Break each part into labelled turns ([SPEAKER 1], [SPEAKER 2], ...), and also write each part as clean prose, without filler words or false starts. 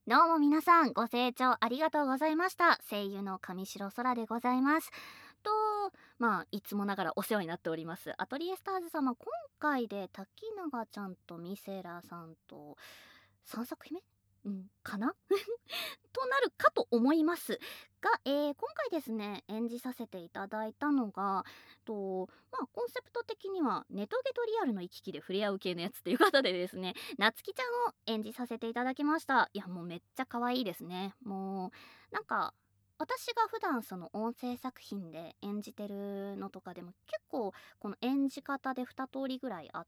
[SPEAKER 1] どうも皆さんご清聴ありがとうございました。声優の上白空でございます。といつもながらお世話になっておりますアトリエスターズ様、今回で滝永ちゃんとミセラさんと3作品目かなとなるかと思いますが、今回ですね演じさせていただいたのがコンセプト的にはネトゲとリアルの行き来で触れ合う系のやつっていうことでですね、なつきちゃんを演じさせていただきました。いやもうめっちゃ可愛いですね。もうなんか私が普段その音声作品で演じてるのとかでも結構この演じ方で2通りぐらいあって、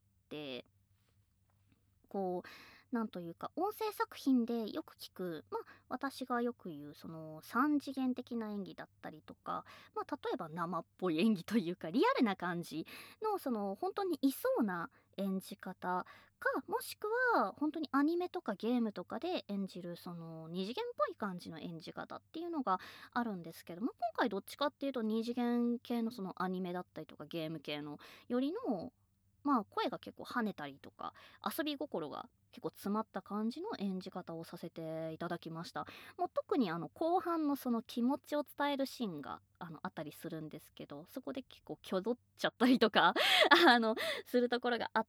[SPEAKER 1] なんというか音声作品でよく聞く、私がよく言うその3次元的な演技だったりとか、例えば生っぽい演技というかリアルな感じのその本当にいそうな演じ方か、もしくは本当にアニメとかゲームとかで演じるその二次元っぽい感じの演じ方っていうのがあるんですけども、今回どっちかっていうと二次元系のそのアニメだったりとかゲーム系のよりの声が結構跳ねたりとか遊び心が結構詰まった感じの演じ方をさせていただきました。もう特に後半のその気持ちを伝えるシーンがあったりするんですけど、そこで結構きょどっちゃったりとかあのするところがあって、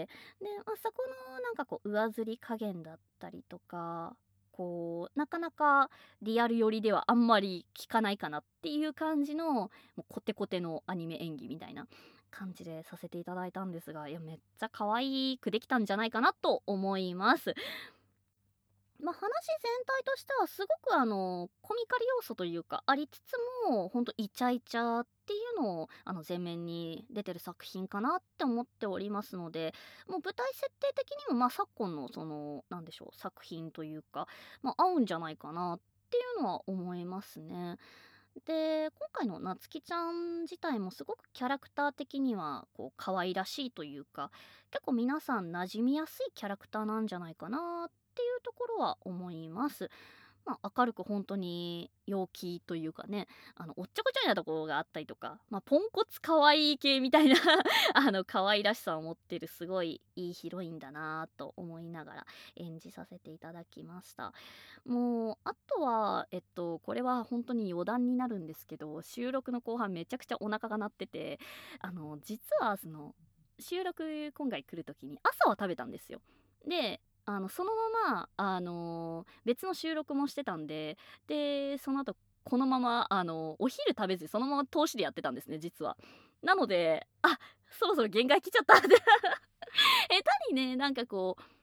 [SPEAKER 1] で、そこのなんか上ずり加減だったりとか、なかなかリアル寄りではあんまり効かないかなっていう感じのもうコテコテのアニメ演技みたいな感じでさせていただいたんですが、いやめっちゃ可愛くできたんじゃないかなと思います。話全体としてはすごくコミカル要素というかありつつもほんとイチャイチャっていうのを前面に出てる作品かなって思っておりますので、もう舞台設定的にも昨今のそのなんでしょう作品というか、合うんじゃないかなっていうのは思いますね。で、今回のなつきちゃん自体もすごくキャラクター的には可愛らしいというか、結構皆さん馴染みやすいキャラクターなんじゃないかなっていうところは思います。明るく本当に陽気というかね、おっちょこちょいなところがあったりとか、ポンコツ可愛い系みたいな可愛らしさを持ってるすごいいいヒロインだなと思いながら演じさせていただきました。もうあとはこれは本当に余談になるんですけど、収録の後半めちゃくちゃお腹が鳴ってて、実はその収録今回来る時に朝は食べたんですよ。でそのまま別の収録もしてたんで、その後このままお昼食べずにそのまま通しでやってたんですね、実は。なので、そろそろ限界来ちゃったって下手にね、なんか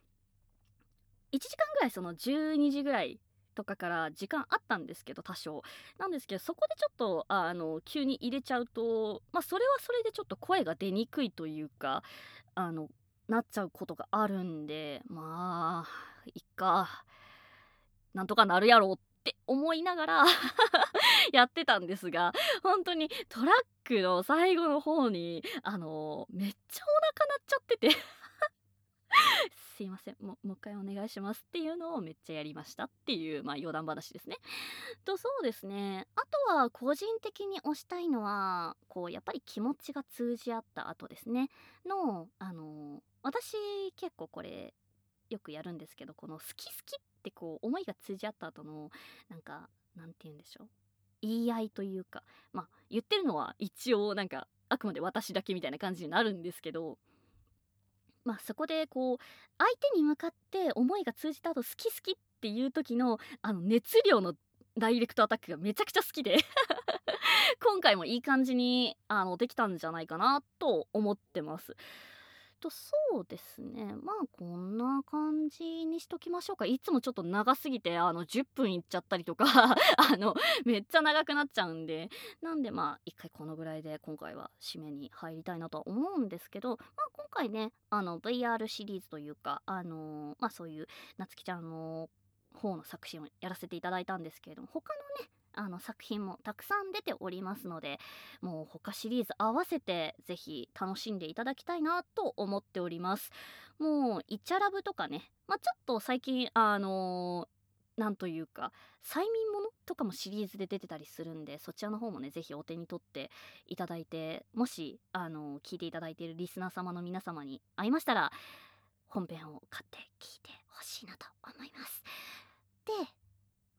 [SPEAKER 1] 1時間ぐらいその12時ぐらいとかから時間あったんですけど、多少なんですけど、そこでちょっと急に入れちゃうと、それはそれでちょっと声が出にくいというか、あのなっちゃうことがあるんで、いっか、なんとかなるやろって思いながらやってたんですが、本当にトラックの最後の方にめっちゃお腹鳴っちゃっててすいません、もう一回お願いしますっていうのをめっちゃやりましたっていう、余談話ですね。そうですね。あとは個人的に推したいのは、やっぱり気持ちが通じ合った後ですね。私結構これよくやるんですけど、この好き好きって思いが通じ合った後の、なんか、なんて言うんでしょう。言い合いというか、言ってるのは一応なんか、あくまで私だけみたいな感じになるんですけど、そこで相手に向かって思いが通じた後好き好きっていう時の熱量のダイレクトアタックがめちゃくちゃ好きで今回もいい感じにできたんじゃないかなと思ってます。そうですね。こんな感じにしときましょうか。いつもちょっと長すぎて、10分いっちゃったりとかめっちゃ長くなっちゃうんで、なんで一回このぐらいで今回は締めに入りたいなとは思うんですけど、今回ね、VR シリーズというか、そういうなつきちゃんの方の作品をやらせていただいたんですけれども、他のね、作品もたくさん出ておりますので、もう他シリーズ合わせてぜひ楽しんでいただきたいなと思っております。もうイチャラブとかね、ちょっと最近なんというか催眠ものとかもシリーズで出てたりするんで、そちらの方もねぜひお手に取っていただいて、もし聞いていただいているリスナー様の皆様に会いましたら本編を買って聞いてほしいなと思います。で、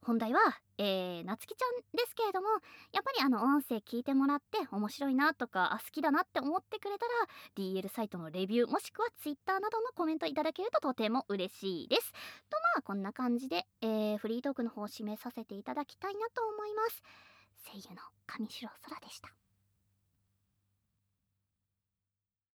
[SPEAKER 1] 本題は、なつきちゃんですけれども、やっぱり音声聞いてもらって面白いなとか、好きだなって思ってくれたら、DL サイトのレビュー、もしくは Twitter などのコメントいただけるととても嬉しいです。と、こんな感じで、フリートークの方を締めさせていただきたいなと思います。声優の上白空でした。